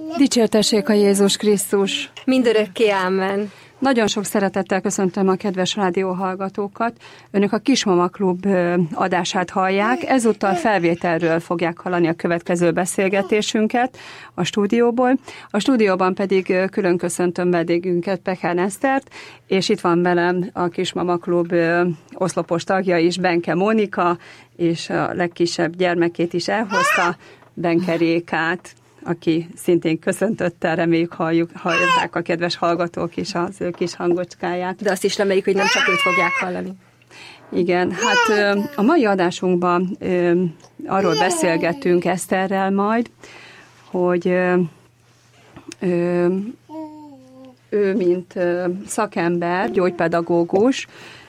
Dicsértessék a Jézus Krisztus! Mindörökké ámen! Nagyon sok szeretettel köszöntöm a kedves rádióhallgatókat. Önök a Kismama Klub adását hallják. Ezúttal felvételről fogják hallani a következő beszélgetésünket a stúdióból. A stúdióban pedig külön köszöntöm vendégünket, Pekán Esztert, és itt van velem a Kismama Klub oszlopos tagja is, Benke Mónika, és a legkisebb gyermekét is elhozta, Benke Rékát, aki szintén köszöntötte, reméljük hallják a kedves hallgatók is az ő kis hangocskáját. De azt is reméljük, hogy nem csak őt fogják hallani. Igen, hát a mai adásunkban arról beszélgettünk Eszterrel majd, hogy ő mint szakember, gyógypedagógus,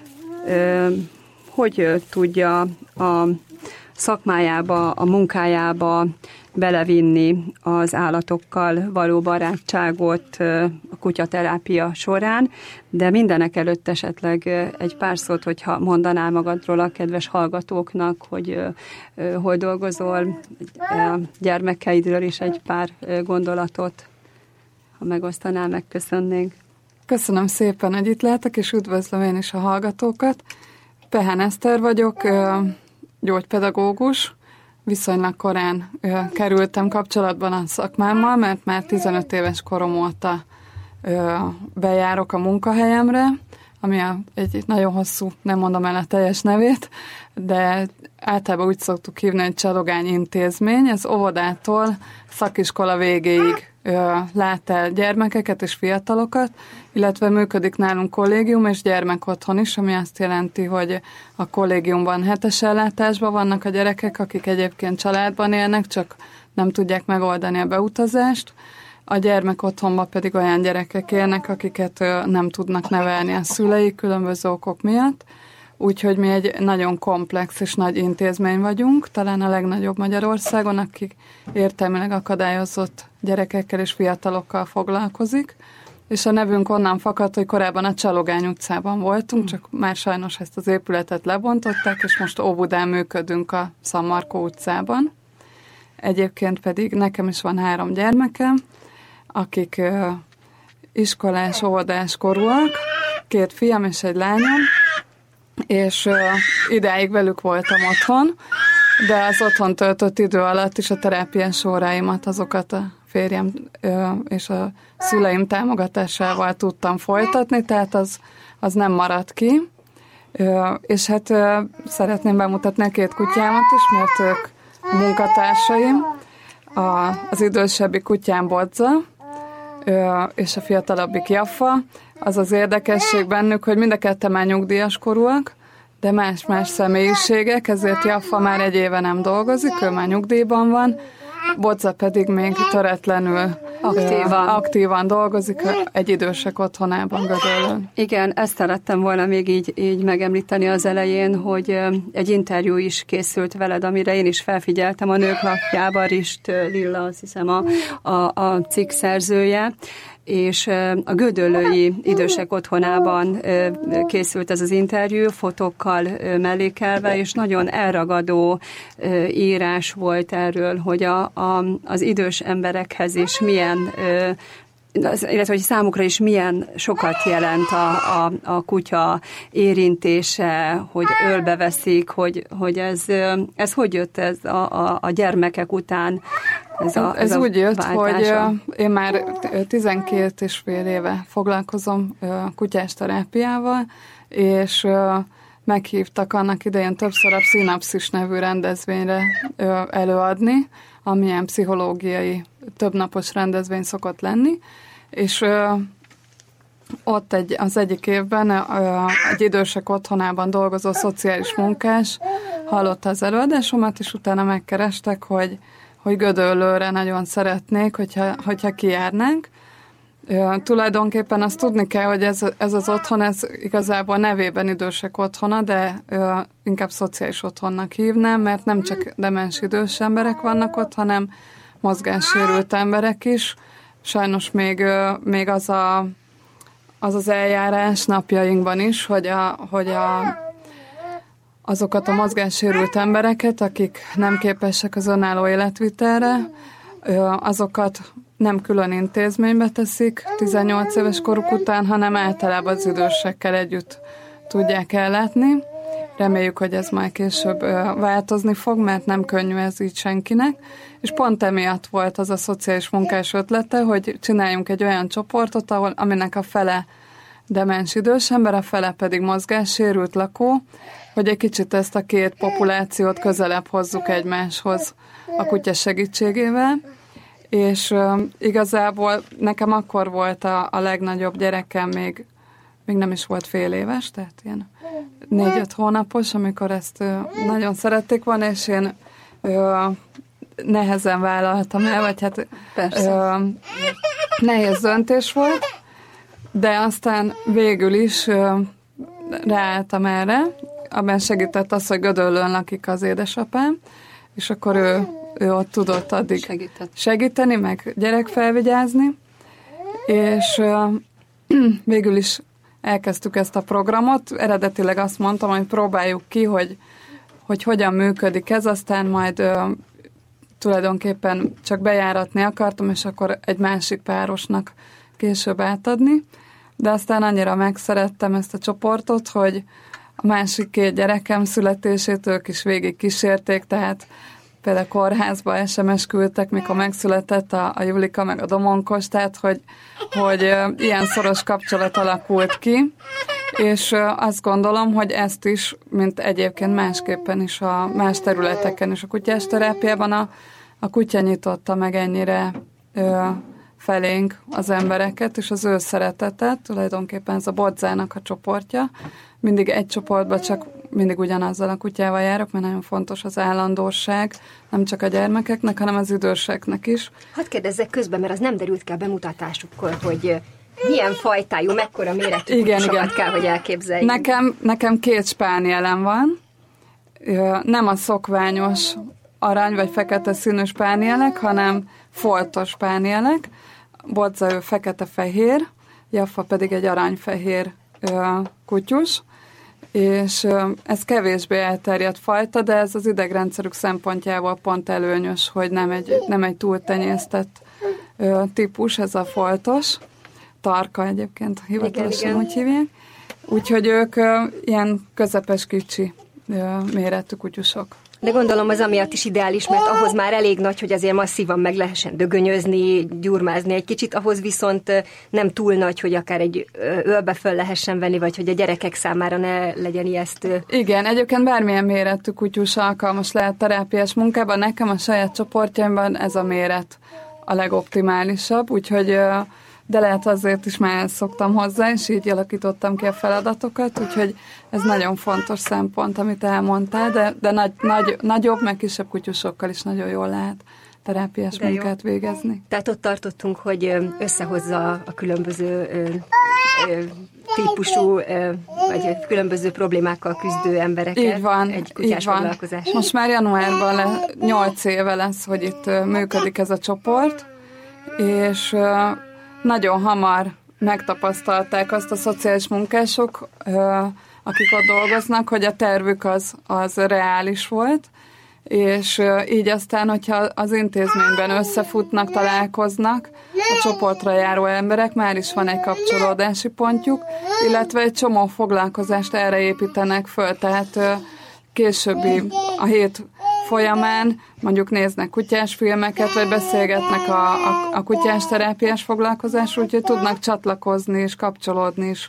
hogy tudja a szakmájába, a munkájába belevinni az állatokkal való barátságot a kutyaterápia során, de mindenek előtt esetleg egy pár szót, hogyha mondanál magadról a kedves hallgatóknak, hogy hol dolgozol, a gyermekeidről is egy pár gondolatot, ha megosztanál, megköszönnénk. Köszönöm szépen, hogy itt lehetek, és üdvözlöm én is a hallgatókat. Pehán Eszter vagyok, gyógypedagógus. Viszonylag korán kerültem kapcsolatban a szakmámmal, mert már 15 éves korom óta bejárok a munkahelyemre, ami egy nagyon hosszú, nem mondom el a teljes nevét, de általában úgy szoktuk hívni, hogy Csalogány intézmény. Ez óvodától szakiskola végéig lát el gyermekeket és fiatalokat, illetve működik nálunk kollégium és gyermekotthon is, ami azt jelenti, hogy a kollégiumban hetes ellátásban vannak a gyerekek, akik egyébként családban élnek, csak nem tudják megoldani a beutazást. A gyermekotthonban pedig olyan gyerekek élnek, akiket nem tudnak nevelni a szüleik különböző okok miatt. Úgyhogy mi egy nagyon komplex és nagy intézmény vagyunk, talán a legnagyobb Magyarországon, akik értelmileg akadályozott gyerekekkel és fiatalokkal foglalkozik. És a nevünk onnan fakadt, hogy korábban a Csalogány utcában voltunk, csak már sajnos ezt az épületet lebontották, és most Óbudán működünk a San Marco utcában. Egyébként pedig nekem is van 3 gyermekem, akik iskolás, óvodás korúak, 2 fiam és egy lányom, és idáig velük voltam otthon, de az otthon töltött idő alatt is a terápiás óráimat, azokat a férjem és a szüleim támogatásával tudtam folytatni, tehát az nem maradt ki. És hát szeretném bemutatni a 2 kutyámat is, mert ők munkatársaim. Az idősebbi kutyám Bodza, és a fiatalabbik Jaffa. Az az érdekesség bennük, hogy mind a ketten már nyugdíjas korúak, de más-más személyiségek, ezért Jaffa már 1 éve nem dolgozik, ő már nyugdíjban van, Bodza pedig még töretlenül aktívan dolgozik egy idősek otthonában Gödöllőn. Igen, ezt szerettem volna még így megemlíteni az elején, hogy egy interjú is készült veled, amire én is felfigyeltem a Nők Lapjában, Rist Lilla, azt hiszem a cikk szerzője, és a gödöllői idősek otthonában készült ez az interjú, fotókkal mellékelve, és nagyon elragadó írás volt erről, hogy az idős emberekhez is milyen, illetve hogy számukra is milyen sokat jelent a kutya érintése, hogy ölbeveszik, hogy ez hogy jött ez a gyermekek után? Ez úgy jött, váltása. Hogy én már 12 és fél éve foglalkozom kutyás terápiával, és meghívtak annak idején többször a Pszinapszis nevű rendezvényre előadni, amilyen pszichológiai többnapos rendezvény szokott lenni, és ott az egyik évben egy idősek otthonában dolgozó szociális munkás hallotta az előadásomat, és utána megkerestek, hogy Gödöllőre nagyon szeretnék, hogyha kijárnánk. Tulajdonképpen azt tudni kell, hogy ez az otthon, ez igazából nevében idősek otthona, de inkább szociális otthonnak hívnám, mert nem csak demens idős emberek vannak ott, hanem mozgássérült emberek is. Sajnos még az eljárás napjainkban is, hogy azokat a mozgássérült embereket, akik nem képesek az önálló életvitelre, azokat nem külön intézménybe teszik 18 éves koruk után, hanem általában az idősekkel együtt tudják ellátni. Reméljük, hogy ez majd később változni fog, mert nem könnyű ez így senkinek. És pont emiatt volt az a szociális munkás ötlete, hogy csináljunk egy olyan csoportot, aminek a fele demens idős ember, a fele pedig mozgássérült lakó, hogy egy kicsit ezt a két populációt közelebb hozzuk egymáshoz a kutya segítségével. És igazából nekem akkor volt a legnagyobb gyerekem, még nem is volt fél éves, tehát ilyen 4-5 hónapos, amikor ezt nagyon szerették volna, és én nehezen vállaltam el, vagy hát nehéz döntés volt, de aztán végül is ráálltam erre, abban segített az, hogy Gödöllőn lakik az édesapám, és akkor ő ott tudott addig segíteni, meg gyerekfelvigyázni, és végül is elkezdtük ezt a programot. Eredetileg azt mondtam, hogy próbáljuk ki, hogy hogyan működik ez, aztán majd tulajdonképpen csak bejáratni akartam, és akkor egy másik párosnak később átadni. De aztán annyira megszerettem ezt a csoportot, hogy a másik 2 gyerekem születését ők is végig kísérték, tehát például kórházba SMS küldtek, mikor megszületett a Julika meg a Domonkos, tehát hogy ilyen szoros kapcsolat alakult ki, és azt gondolom, hogy ezt is, mint egyébként másképpen is a más területeken is a kutyás terápiában a kutya nyitotta meg ennyire felénk az embereket, és az ő szeretetet, tulajdonképpen ez a Bodzának a csoportja. Mindig egy csoportban csak mindig ugyanazzal a kutyával járok, mert nagyon fontos az állandóság, nem csak a gyermekeknek, hanem az időseknek is. Hadd kérdezzek közben, mert az nem derült ki a bemutatásukkor, hogy milyen fajtájú, mekkora méretű kutyusokat kell, hogy elképzeljünk. Nekem 2 spánielem van, nem a szokványos arany vagy fekete színű spánielek, hanem foltos spánielek. Bodza ő fekete-fehér, Jaffa pedig egy aranyfehér kutyus, és ez kevésbé elterjedt fajta, de ez az idegrendszerük szempontjából pont előnyös, hogy nem egy túltenyésztett típus, ez a foltos. Tarka egyébként hivatalosan úgy hívják. Úgyhogy ők ilyen közepes kicsi méretű kutyusok. De gondolom az amiatt is ideális, mert ahhoz már elég nagy, hogy azért masszívan meg lehessen dögönyözni, gyurmázni egy kicsit, ahhoz viszont nem túl nagy, hogy akár egy ölbe föl lehessen venni, vagy hogy a gyerekek számára ne legyen ijesztő. Igen, egyébként bármilyen méretű kutyus alkalmas lehet terápiás munkában. Nekem a saját csoportjaimban ez a méret a legoptimálisabb, úgyhogy de lehet azért is már szoktam hozzá, és így alakítottam ki a feladatokat, úgyhogy ez nagyon fontos szempont, amit elmondtál, de nagyobb, meg kisebb kutyusokkal is nagyon jól lehet terápiás munkát végezni. Tehát ott tartottunk, hogy összehozza a különböző típusú, vagy különböző problémákkal küzdő embereket. Így van, egy kutyás foglalkozás. Most már januárban 8 éve lesz, hogy itt működik ez a csoport, és nagyon hamar megtapasztalták azt a szociális munkások, akik ott dolgoznak, hogy a tervük az reális volt, és így aztán, hogyha az intézményben összefutnak, találkoznak a csoportra járó emberek, már is van egy kapcsolódási pontjuk, illetve egy csomó foglalkozást erre építenek föl, tehát későbbi a hét folyamán mondjuk néznek kutyás filmeket, vagy beszélgetnek a kutyás terápiás foglalkozásról, úgyhogy tudnak csatlakozni és kapcsolódni is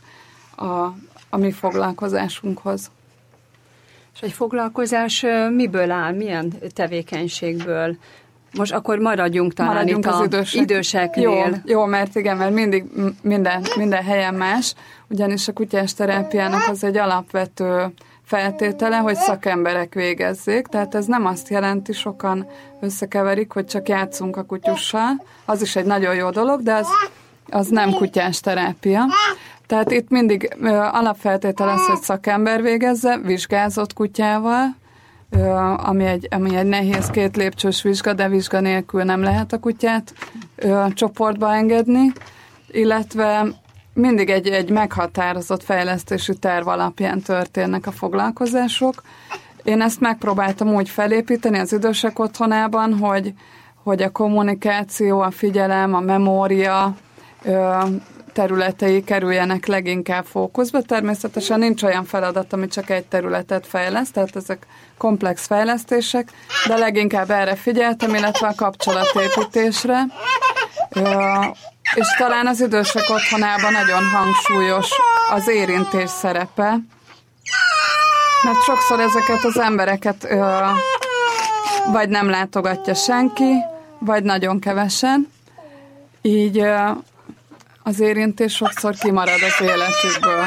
a mi foglalkozásunkhoz. És egy foglalkozás miből áll? Milyen tevékenységből? Most akkor maradjunk talán itt az időseknél. Jó, mert igen, mert mindig minden helyen más, ugyanis a kutyás terápiának az egy alapvető feltétele, hogy szakemberek végezzék, tehát ez nem azt jelenti, sokan összekeverik, hogy csak játszunk a kutyussal, az is egy nagyon jó dolog, de az nem kutyás terápia. Tehát itt mindig alapfeltétel az, hogy szakember végezze, vizsgázott kutyával, ami egy nehéz 2 lépcsős vizsga, de vizsga nélkül nem lehet a kutyát csoportba engedni, illetve mindig egy meghatározott fejlesztési terv alapján történnek a foglalkozások. Én ezt megpróbáltam úgy felépíteni az idősek otthonában, hogy a kommunikáció, a figyelem, a memória területei kerüljenek leginkább fókuszba. Természetesen nincs olyan feladat, ami csak egy területet fejleszt, tehát ezek komplex fejlesztések, de leginkább erre figyeltem, illetve a kapcsolatépítésre. És talán az idősek otthonában nagyon hangsúlyos az érintés szerepe, mert sokszor ezeket az embereket vagy nem látogatja senki, vagy nagyon kevesen, így az érintés sokszor kimarad az életükből.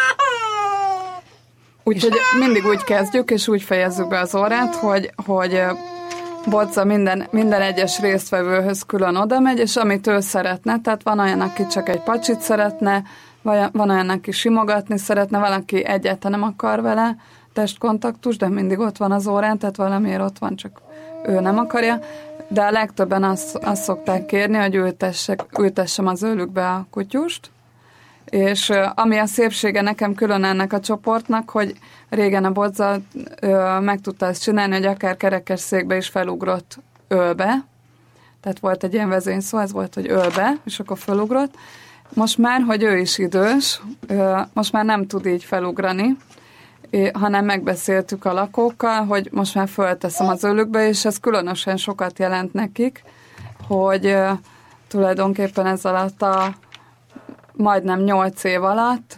Úgyhogy mindig úgy kezdjük, és úgy fejezzük be az órát, hogy Bocza minden egyes résztvevőhöz külön oda megy, és amit ő szeretne, tehát van olyan, aki csak egy pacsit szeretne, van olyan, aki simogatni szeretne, valaki egyáltalán nem akar vele testkontaktus, de mindig ott van az órán, tehát valamiért ott van, csak ő nem akarja. De a legtöbben azt szokták kérni, hogy ültessem az őlükbe a kutyust, és ami a szépsége nekem külön ennek a csoportnak, hogy régen a Bocza meg tudta ezt csinálni, hogy akár kerekesszékbe is felugrott ölbe, tehát volt egy ilyen vezényszó, ez volt, hogy ölbe, és akkor felugrott. Most már, hogy ő is idős, most már nem tud így felugrani, hanem megbeszéltük a lakókkal, hogy most már fölteszem az ölükbe, és ez különösen sokat jelent nekik, hogy tulajdonképpen ez alatt a majdnem 8 év alatt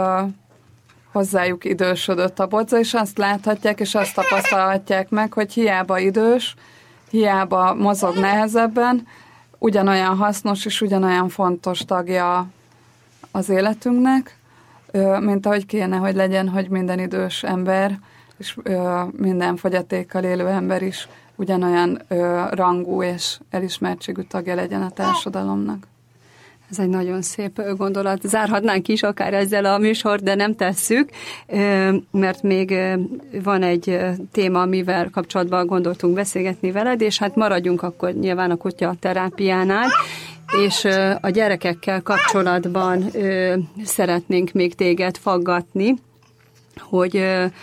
hozzájuk idősödött a Bocza, és azt láthatják, és azt tapasztalhatják meg, hogy hiába idős, hiába mozog nehezebben, ugyanolyan hasznos és ugyanolyan fontos tagja az életünknek, mint ahogy kéne, hogy legyen, hogy minden idős ember és minden fogyatékkal élő ember is ugyanolyan rangú és elismertségű tagja legyen a társadalomnak. Ez egy nagyon szép gondolat. Zárhatnánk is akár ezzel a műsort, de nem tesszük, mert még van egy téma, amivel kapcsolatban gondoltunk beszélgetni veled, és hát maradjunk akkor nyilván a kutya terápiánál, és a gyerekekkel kapcsolatban szeretnénk még téged faggatni, hogy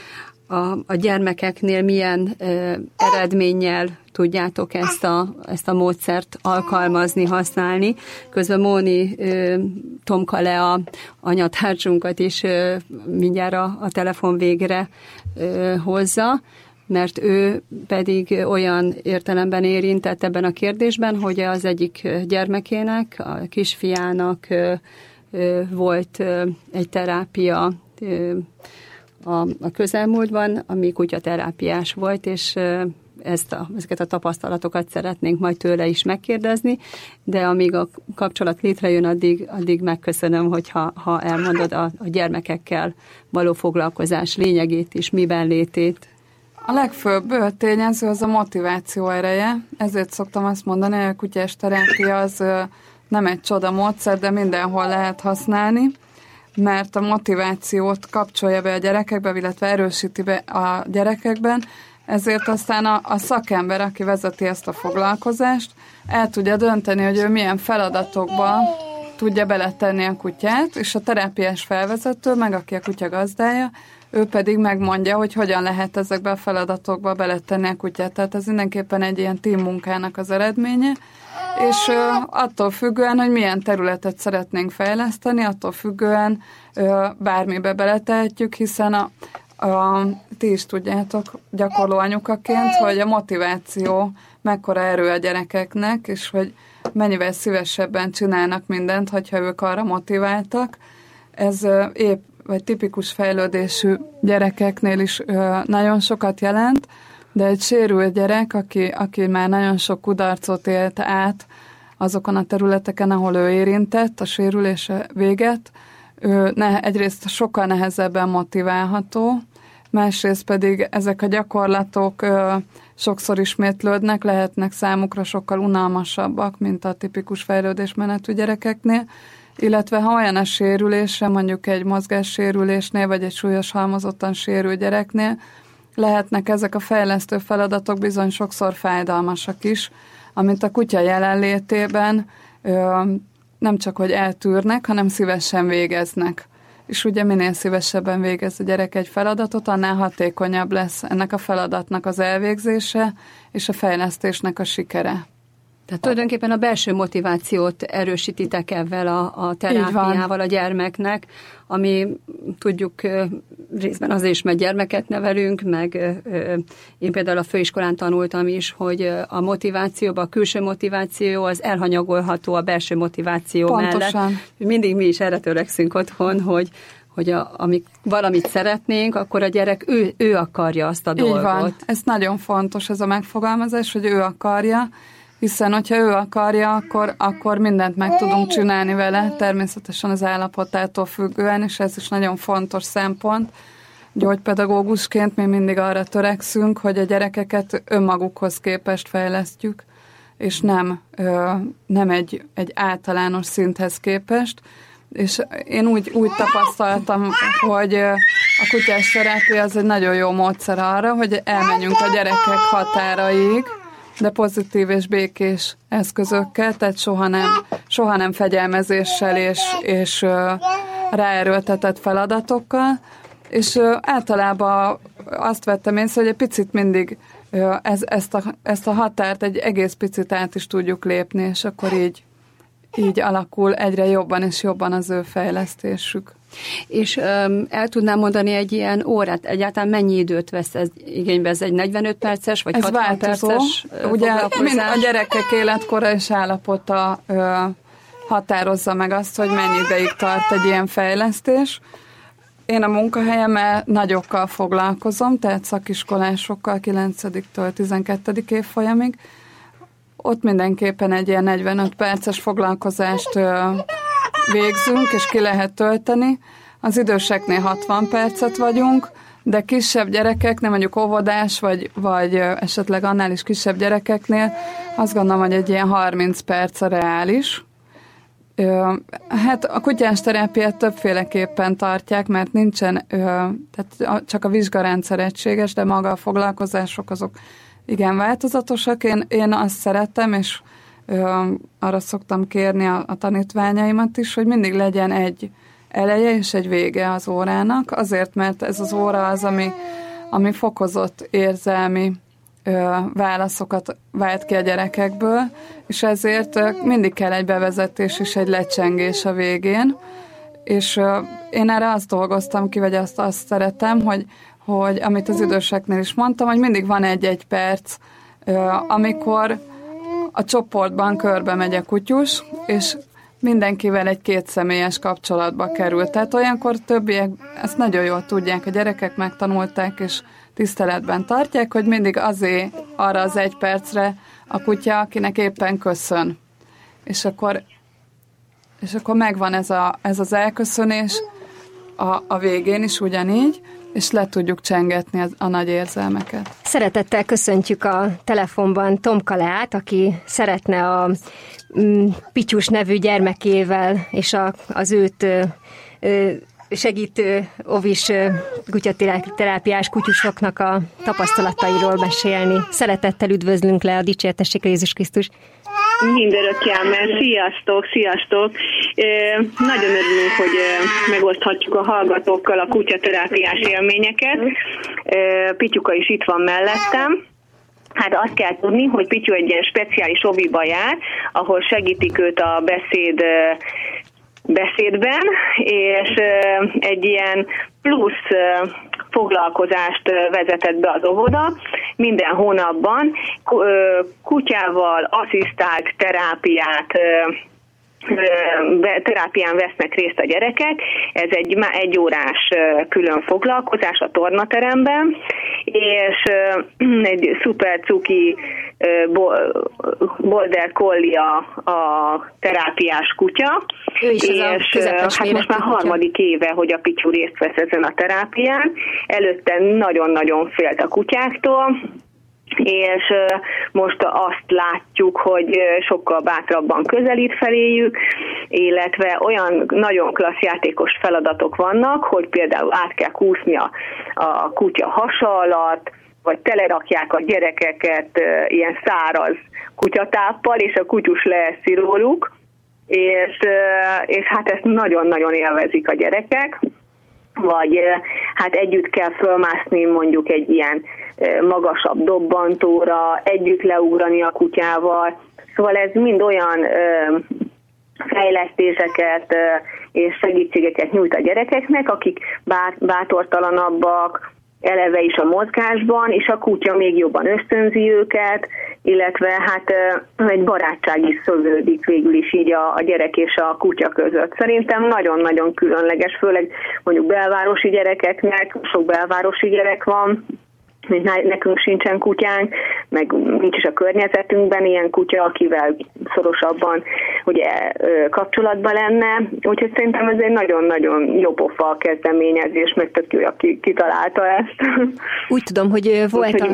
a gyermekeknél milyen eredménnyel tudjátok ezt a módszert alkalmazni, használni. Közben Móni Tomka Lea anyatársunkat is mindjárt a telefon végre hozza, mert ő pedig olyan értelemben érintett ebben a kérdésben, hogy az egyik gyermekének, a kisfiának volt egy terápia a közelmúltban, ami kutyaterápiás volt, és ezeket a tapasztalatokat szeretnénk majd tőle is megkérdezni, de amíg a kapcsolat létrejön, addig megköszönöm, ha elmondod a gyermekekkel való foglalkozás lényegét is, miben létét. A legfőbb tényező az a motiváció ereje, ezért szoktam azt mondani, hogy a kutyás terápia az nem egy csoda módszer, de mindenhol lehet használni, mert a motivációt kapcsolja be a gyerekekbe, illetve erősíti be a gyerekekben, ezért aztán a szakember, aki vezeti ezt a foglalkozást, el tudja dönteni, hogy ő milyen feladatokba tudja beletenni a kutyát, és a terápiás felvezető, meg aki a kutya gazdája, ő pedig megmondja, hogy hogyan lehet ezekbe a feladatokba beletenni a kutyát. Tehát ez mindenképpen egy ilyen team munkának az eredménye, és attól függően, hogy milyen területet szeretnénk fejleszteni, attól függően bármibe beletehetjük, hiszen ti is tudjátok gyakorló anyukaként, hogy a motiváció mekkora erő a gyerekeknek, és hogy mennyivel szívesebben csinálnak mindent, hogyha ők arra motiváltak. Ez épp vagy tipikus fejlődésű gyerekeknél is nagyon sokat jelent, de egy sérült gyerek, aki már nagyon sok kudarcot élt át azokon a területeken, ahol ő érintett, a sérülése véget, ő egyrészt sokkal nehezebben motiválható, másrészt pedig ezek a gyakorlatok sokszor ismétlődnek, lehetnek számukra sokkal unalmasabbak, mint a tipikus fejlődésmenetű gyerekeknél, illetve ha olyan a sérülése, mondjuk egy mozgássérülésnél, vagy egy súlyos halmozottan sérült gyereknél, lehetnek ezek a fejlesztő feladatok bizony sokszor fájdalmasak is, amit a kutya jelenlétében nem csak, hogy eltűrnek, hanem szívesen végeznek. És ugye minél szívesebben végez a gyerek egy feladatot, annál hatékonyabb lesz ennek a feladatnak az elvégzése, és a fejlesztésnek a sikere. Tehát tulajdonképpen a belső motivációt erősítitek ezzel a terápiával a gyermeknek, ami tudjuk részben azért is, mert gyermeket nevelünk, meg én például a főiskolán tanultam is, hogy a motivációban, a külső motiváció az elhanyagolható a belső motiváció Pontosan. mellett. Mindig mi is erre törekszünk otthon, hogy amik valamit szeretnénk, akkor a gyerek ő akarja azt a dolgot. Így van. Ez nagyon fontos, ez a megfogalmazás, hogy ő akarja, hiszen hogyha ő akarja, akkor mindent meg tudunk csinálni vele, természetesen az állapotától függően, és ez is nagyon fontos szempont. Gyógypedagógusként mi mindig arra törekszünk, hogy a gyerekeket önmagukhoz képest fejlesztjük, és nem egy általános szinthez képest. És én úgy tapasztaltam, hogy a kutyás terápia az egy nagyon jó módszer arra, hogy elmenjünk a gyerekek határaig, de pozitív és békés eszközökkel, tehát soha nem fegyelmezéssel és ráerőltetett feladatokkal, és általában azt vettem észre, hogy egy picit mindig ezt a határt egy egész picit át is tudjuk lépni, és akkor így alakul egyre jobban és jobban az ő fejlesztésük. És el tudnám mondani egy ilyen órát, egyáltalán mennyi időt vesz ez igénybe? Ez egy 45 perces, vagy 60 perces ugye a gyerekek életkora és állapota határozza meg azt, hogy mennyi ideig tart egy ilyen fejlesztés. Én a munkahelyemmel nagyokkal foglalkozom, tehát szakiskolásokkal 9-től 12. évfolyamig. Ott mindenképpen egy ilyen 45 perces foglalkozást végzünk, és ki lehet tölteni. Az időseknél 60 percet vagyunk, de kisebb gyerekeknél, mondjuk óvodás, vagy esetleg annál is kisebb gyerekeknél, azt gondolom, hogy egy ilyen 30 perc a reális. Hát a kutyás terápiát többféleképpen tartják, mert nincsen, tehát csak a vizsgarendszer egységes, de maga a foglalkozások azok igen változatosak. Én azt szeretem, és arra szoktam kérni a tanítványaimat is, hogy mindig legyen egy eleje és egy vége az órának, azért, mert ez az óra az, ami fokozott érzelmi válaszokat vált ki a gyerekekből, és ezért mindig kell egy bevezetés és egy lecsengés a végén, és én erre azt dolgoztam ki, vagy azt szeretem, hogy amit az időseknél is mondtam, hogy mindig van egy perc, amikor a csoportban körbe megy a kutyus, és mindenkivel egy kétszemélyes kapcsolatba kerül. Tehát olyankor többiek ezt nagyon jól tudják, a gyerekek megtanulták, és tiszteletben tartják, hogy mindig azért arra az egy percre a kutya, akinek éppen köszön. És akkor megvan ez az elköszönés a végén is ugyanígy, és le tudjuk csengetni a nagy érzelmeket. Szeretettel köszöntjük a telefonban Tomka Leát, aki szeretne a Pityus nevű gyermekével és az őt segítő ovis kutyaterápiás kutyusoknak a tapasztalatairól mesélni. Szeretettel üdvözlünk le, a dicsértessék Jézus Krisztus. Mindörökké ámen. Sziasztok! Nagyon örülünk, hogy megoszthatjuk a hallgatókkal a kutyaterápiás élményeket. Pityuka is itt van mellettem. Hát azt kell tudni, hogy Pityu egy ilyen speciális oviba jár, ahol segítik őt a beszédben, és egy ilyen plusz foglalkozást vezetett be az óvoda. Minden hónapban kutyával asszisztált terápián vesznek részt a gyerekek. Ez egy órás külön foglalkozás a tornateremben, és egy szuper cuki border collie a terápiás kutya, és hát most már harmadik éve, hogy a Pityu részt vesz ezen a terápián. Előtte nagyon-nagyon félt a kutyáktól, és most azt látjuk, hogy sokkal bátrabban közelít feléjük, illetve olyan nagyon klassz játékos feladatok vannak, hogy például át kell kúszni a kutya hasa alatt, vagy telerakják a gyerekeket ilyen száraz kutyatáppal, és a kutyus leeszi róluk, és hát ezt nagyon-nagyon élvezik a gyerekek, vagy hát együtt kell fölmászni mondjuk egy ilyen magasabb dobbantóra, együtt leugrani a kutyával, Szóval ez mind olyan fejlesztéseket és segítségeket nyújt a gyerekeknek, akik bátortalanabbak, eleve is a mozgásban, és a kutya még jobban ösztönzi őket, illetve hát egy barátság is szövődik végül is így a gyerek és a kutya között. Szerintem nagyon-nagyon különleges, főleg mondjuk belvárosi gyerekeknek, sok belvárosi gyerek van, nekünk sincsen kutyánk, meg nincs is a környezetünkben ilyen kutya, akivel szorosabban ugye kapcsolatban lenne. Úgyhogy szerintem ez egy nagyon-nagyon jó pofa kezdeményezés, meg tök jó, aki kitalálta ezt. Úgy tudom, hogy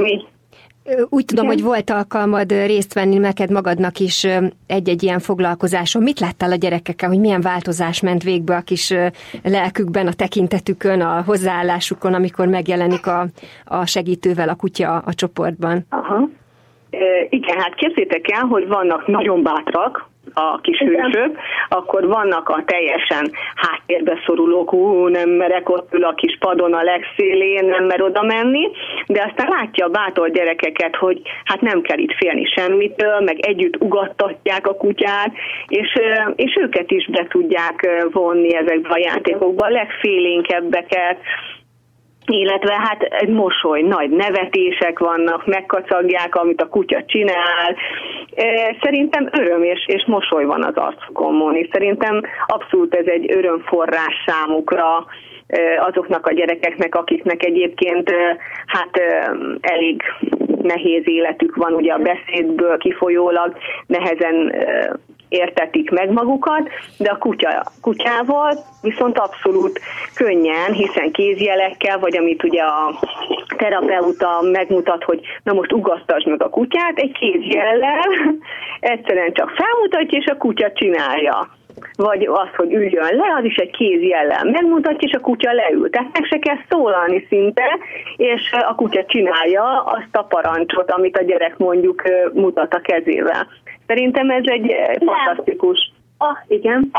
volt alkalmad részt venni neked magadnak is egy-egy ilyen foglalkozáson. Mit láttál a gyerekekkel, hogy milyen változás ment végbe a kis lelkükben, a tekintetükön, a hozzáállásukon, amikor megjelenik a segítővel a kutya a csoportban? Aha. Igen, hát képzeljétek el, hogy vannak nagyon bátrak a kis hősök, akkor vannak a teljesen háttérbe szorulók, nem merek, ott ül a kis padon a legszélén, nem mer oda menni, de aztán látja a bátor gyerekeket, hogy hát nem kell itt félni semmitől, meg együtt ugattatják a kutyát, és őket is be tudják vonni ezekbe a játékokba, a legfélénkebbeket, illetve hát egy mosoly, nagy nevetések vannak, megkacagják, amit a kutya csinál. Szerintem öröm és mosoly van az arcukon, és szerintem abszolút ez egy örömforrás számukra, azoknak a gyerekeknek, akiknek egyébként hát elég nehéz életük van, ugye a beszédből kifolyólag nehezen értetik meg magukat, de a kutyával viszont abszolút könnyen, hiszen kézjelekkel, vagy amit ugye a terapeuta megmutat, hogy na most ugassd meg a kutyát, egy kézjellel egyszerűen csak felmutatja, és a kutya csinálja. Vagy az, hogy üljön le, az is egy kézjellel megmutatja, és a kutya leül. Tehát meg se kell szólalni szinte, és a kutya csinálja azt a parancsot, amit a gyerek mondjuk mutat a kezével. Szerintem ez egy fantasztikus. Igen?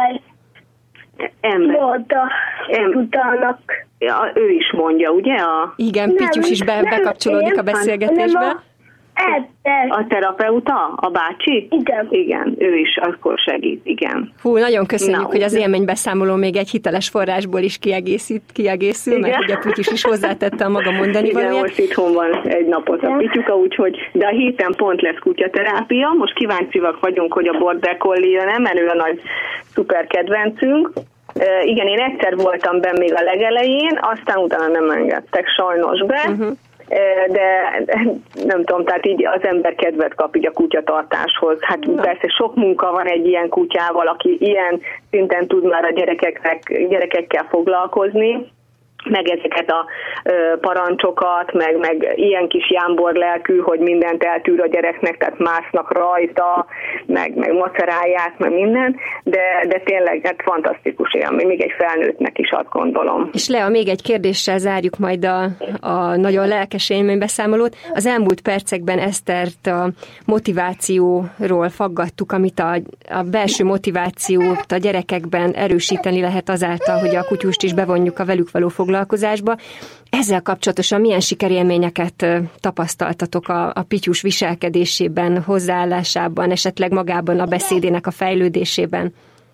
Ember. Utának. Ja, ő is mondja, ugye? Igen, Pityus is bekapcsolódik a beszélgetésbe. A terapeuta? A bácsi? Igen, ő is akkor segít, igen. Hú, nagyon köszönjük, hogy az élménybeszámoló még egy hiteles forrásból is kiegészül, mert ugye a Pityus is hozzátette a maga mondani valóját. Igen, most itthon van egy napot a Pityuka, úgyhogy, de a héten pont lesz kutyaterápia, most kíváncsiak vagyunk, hogy a Border Collie jön-e, mert ő a nagy szuper kedvencünk. Igen, én egyszer voltam benn még a legelején, aztán utána nem engedtek sajnos be, de nem tudom, tehát így az ember kedvet kap így a kutyatartáshoz. Hát persze sok munka van egy ilyen kutyával, aki ilyen szinten tud már a gyerekekkel foglalkozni, meg ezeket a parancsokat, meg ilyen kis jámbor lelkű, hogy mindent eltűr a gyereknek, tehát másznak rajta, meg macerálják, meg minden, de tényleg hát fantasztikus élmény, még egy felnőttnek is azt gondolom. És Lea, még egy kérdéssel zárjuk majd a nagyon lelkes élménybeszámolót. Az elmúlt percekben Esztert a motivációról faggattuk, amit a belső motivációt a gyerekekben erősíteni lehet azáltal, hogy a kutyust is bevonjuk a velük való foglalkozásba. Ezzel kapcsolatosan milyen sikerélményeket tapasztaltatok a Pityus viselkedésében, hozzáállásában, esetleg magában a beszédének a fejlődésében?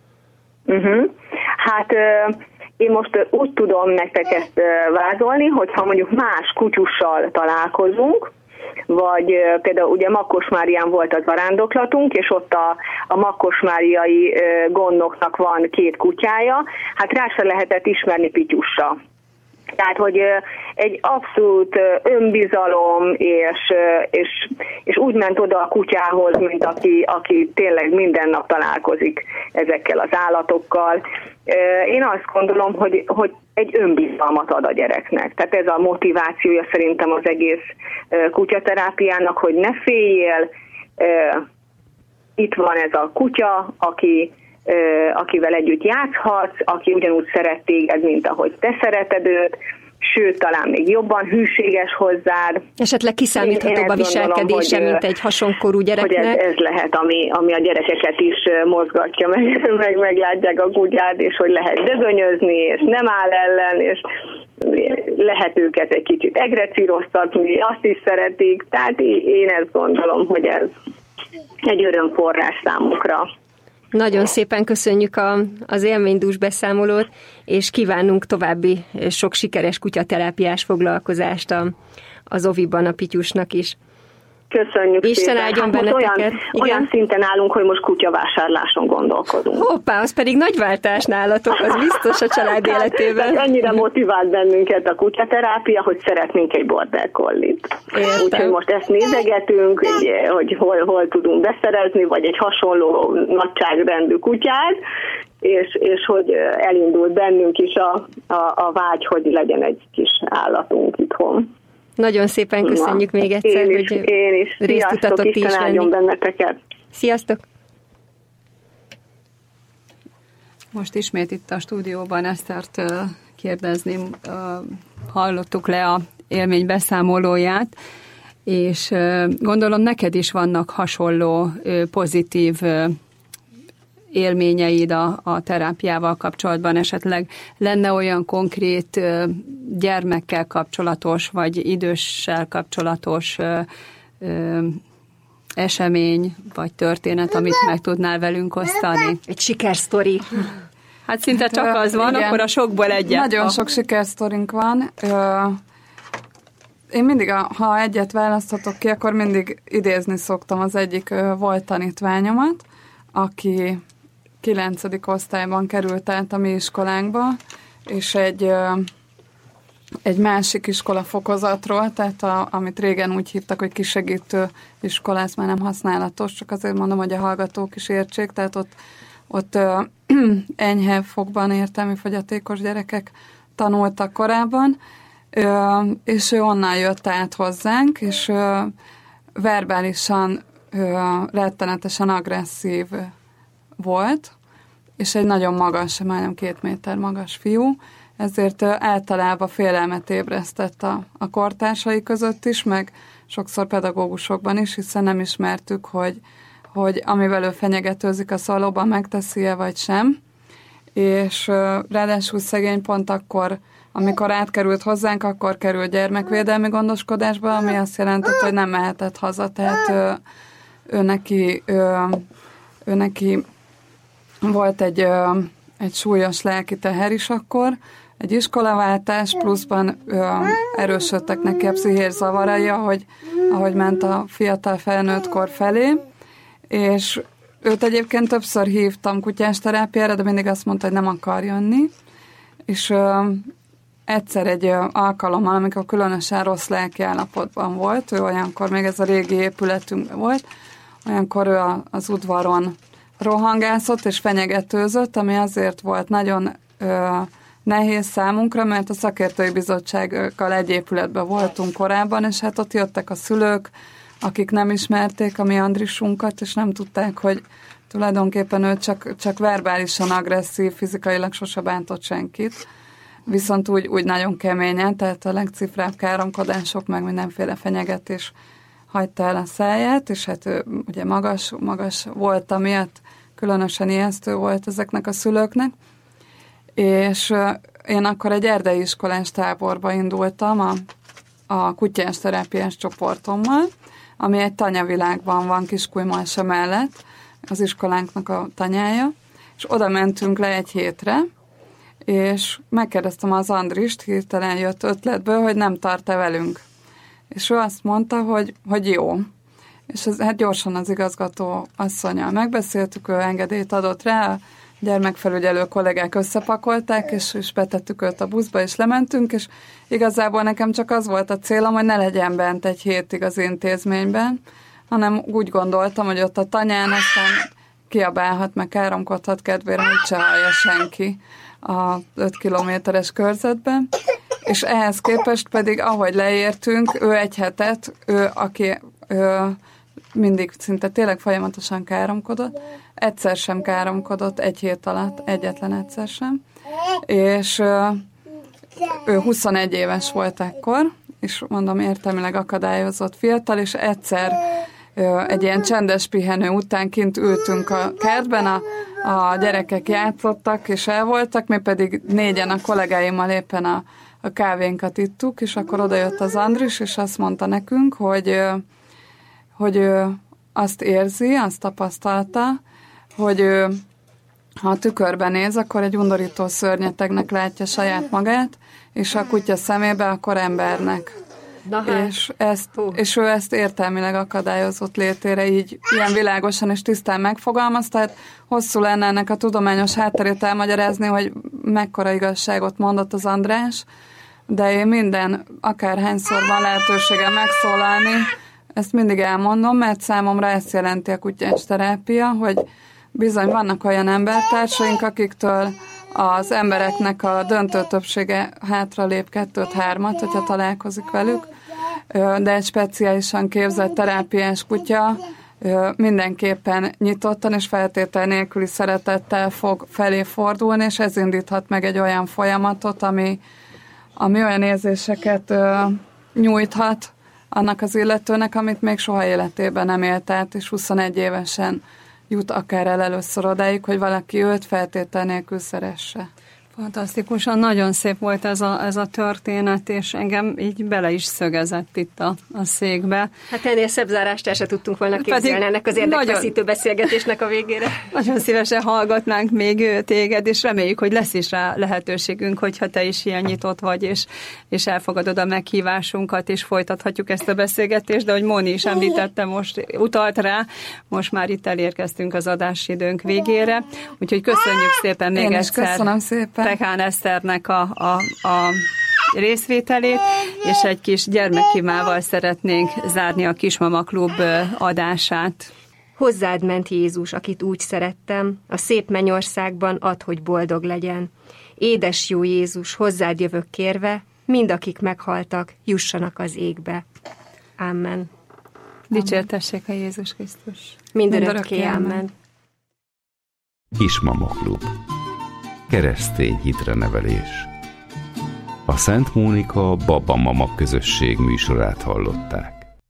Hát én most úgy tudom nektek ezt vázolni, hogyha mondjuk más kutyussal találkozunk, vagy például ugye Makkosmárián volt az zarándoklatunk, és ott a makkosmáriai gondnoknak van 2 kutyája, hát rá se lehetett ismerni Pityussal. Tehát, hogy egy abszolút önbizalom, és úgy ment oda a kutyához, mint aki tényleg minden nap találkozik ezekkel az állatokkal. Én azt gondolom, hogy egy önbizalmat ad a gyereknek. Tehát ez a motivációja szerintem az egész kutyaterápiának, hogy ne féljél, itt van ez a kutya, akivel együtt játszhatsz, aki ugyanúgy szeret téged, mint ahogy te szereted őt, sőt, talán még jobban hűséges hozzád. Esetleg kiszámíthatóbb a viselkedése, mint egy hasonkorú gyereknek. Hogy ez lehet, ami a gyerekeket is mozgatja, meg meglátják a kutyát, és hogy lehet dögönyözni, és nem áll ellen, és lehet őket egy kicsit egrecíroztatni, azt is szeretik, tehát én ezt gondolom, hogy egy örömforrás számunkra. Nagyon szépen köszönjük az élménydús beszámolót, és kívánunk további sok sikeres kutyatelápiás foglalkozást az Oviban a Pityusnak is. Köszönjük Isten szépen. áldjon benneteket. Olyan szinten állunk, hogy most kutyavásárláson gondolkodunk. Hoppá, az pedig nagy váltás nálatok, az biztos a család életében. Ennyire motivált bennünket a kutyaterápia, hogy szeretnénk egy border collie-t. Úgyhogy most ezt nézegetünk, hogy hol tudunk beszerezni, vagy egy hasonló nagyságrendű kutyát, és hogy elindult bennünk is a vágy, hogy legyen egy kis állatunk itthon. Nagyon szépen köszönjük még egyszer, hogy részt tudtatok ti is venni. Benneteket. Sziasztok! Most ismét itt a stúdióban Esztert kérdezném, hallottuk le a élmény beszámolóját, és gondolom neked is vannak hasonló pozitív élményeid a terápiával kapcsolatban, esetleg lenne olyan konkrét gyermekkel kapcsolatos, vagy időssel kapcsolatos esemény, vagy történet, amit meg tudnál velünk osztani? Egy sikersztori. Hát szinte csak az van, igen. Akkor a sokból egyet. Nagyon sok sikersztorink van. Én mindig, ha egyet választhatok ki, akkor mindig idézni szoktam az egyik volt tanítványomat, aki 9. osztályban került át a mi iskolánkba, és egy másik iskola fokozatról, tehát amit régen úgy hívtak, hogy kisegítő iskola, ez már nem használatos, csak azért mondom, hogy a hallgatók is értsék, tehát ott enyhe fogban értelmi fogyatékos gyerekek tanultak korábban, és ő onnan jött át hozzánk, és verbálisan rettenetesen agresszív volt, és egy nagyon magas, majdnem 2 méter magas fiú, ezért általában félelmet ébresztett a kortársai között is, meg sokszor pedagógusokban is, hiszen nem ismertük, hogy amivel ő fenyegetőzik a szalóban, megteszi-e vagy sem. És ráadásul szegény pont akkor, amikor átkerült hozzánk, akkor került gyermekvédelmi gondoskodásba, ami azt jelentett, hogy nem mehetett haza, tehát ő neki volt egy súlyos lelki teher is akkor, egy iskolaváltás, pluszban erősödtek neki a pszichés zavarai, ahogy ment a fiatal felnőttkor felé, és őt egyébként többször hívtam kutyás terápiára, de mindig azt mondta, hogy nem akar jönni, és egyszer egy alkalommal, amikor különösen rossz lelki állapotban volt, ő olyankor még ez a régi épületünkben volt, olyankor ő az udvaron rohangászott és fenyegetőzött, ami azért volt nagyon nehéz számunkra, mert a szakértői bizottsággal egy épületben voltunk korábban, és hát ott jöttek a szülők, akik nem ismerték a mi Andrisunkat, és nem tudták, hogy tulajdonképpen ő csak verbálisan agresszív, fizikailag sose bántott senkit, viszont úgy nagyon keményen, tehát a legcifrább káromkodások, meg mindenféle fenyegetés hagyta el a száját, és hát ő ugye magas volt, amiatt különösen ijesztő volt ezeknek a szülőknek, és én akkor egy erdei iskolás táborba indultam a kutyás terápiás csoportommal, ami egy tanyavilágban van Kiskunymolsa mellett, az iskolánknak a tanyája, és oda mentünk le egy hétre, és megkérdeztem az Andrist, hirtelen jött ötletből, hogy nem tart-e velünk. És ő azt mondta, hogy jó. És hát gyorsan az igazgató asszonnyal megbeszéltük, ő engedélyt adott rá, a gyermekfelügyelő kollégák összepakolták, és betettük őt a buszba, és lementünk, és igazából nekem csak az volt a célom, hogy ne legyen bent egy hétig az intézményben, hanem úgy gondoltam, hogy ott a tanyán aztán kiabálhat, meg káromkodhat kedvére, hogy se hallja senki a 5 kilométeres körzetben. És ehhez képest pedig, ahogy leértünk, ő egy hetet, aki mindig szinte tényleg folyamatosan káromkodott, egyszer sem káromkodott egy hét alatt, egyetlen egyszer sem, és ő 21 éves volt ekkor, és mondom, értelmileg akadályozott fiatal, és egyszer egy ilyen csendes pihenő után kint ültünk a kertben, a gyerekek játszottak, és el voltak, mi pedig 4-en a kollégáimmal éppen a kávénkat ittuk, és akkor odajött az Andris, és azt mondta nekünk, hogy azt érzi, azt tapasztalta, hogy ő, ha a tükörben néz, akkor egy undorító szörnyetegnek látja saját magát, és a kutya szemébe akkor embernek. És ő ezt értelmileg akadályozott létére így ilyen világosan és tisztán megfogalmazta, tehát hosszú lenne ennek a tudományos hátterét elmagyarázni, hogy mekkora igazságot mondott az András, de én akárhányszor van lehetőségem megszólalni, ezt mindig elmondom, mert számomra ezt jelenti a kutyás terápia, hogy bizony vannak olyan embertársaink, akiktől az embereknek a döntő többsége hátralép 2-3, hogyha találkozik velük, de egy speciálisan képzett terápiás kutya mindenképpen nyitottan és feltétel nélküli szeretettel fog felé fordulni, és ez indíthat meg egy olyan folyamatot, ami olyan érzéseket nyújthat annak az illetőnek, amit még soha életében nem élt át, és 21 évesen jut akár el először odáig, hogy valaki őt feltétel nélkül szeresse. Fantasztikusan, nagyon szép volt ez a történet, és engem így bele is szögezett itt a székbe. Hát ennél szebb zárást el se tudtunk volna képzelni ennek az érdekfeszítő beszélgetésnek a végére. Nagyon szívesen hallgatnánk még téged, és reméljük, hogy lesz is rá lehetőségünk, hogyha te is ilyen nyitott vagy, és elfogadod a meghívásunkat, és folytathatjuk ezt a beszélgetést, de hogy Móni is említette, most utalt rá, most már itt elérkeztünk az adásidőnk végére, úgyhogy köszönjük szépen még egyszer. Köszönöm szépen. Pekán Eszternek a részvételét, és egy kis gyermekkimával szeretnénk zárni a Kismama Klub adását. Hozzád ment Jézus, akit úgy szerettem, a szép mennyországban add, hogy boldog legyen. Édes jó Jézus, hozzád jövök kérve, mind akik meghaltak, jussanak az égbe. Amen. Dicsértessék a Jézus Krisztus. Mindörökké, amen. Kismama Klub. Keresztény hitre nevelés. A Szent Mónika Baba Mama közösség műsorát hallották.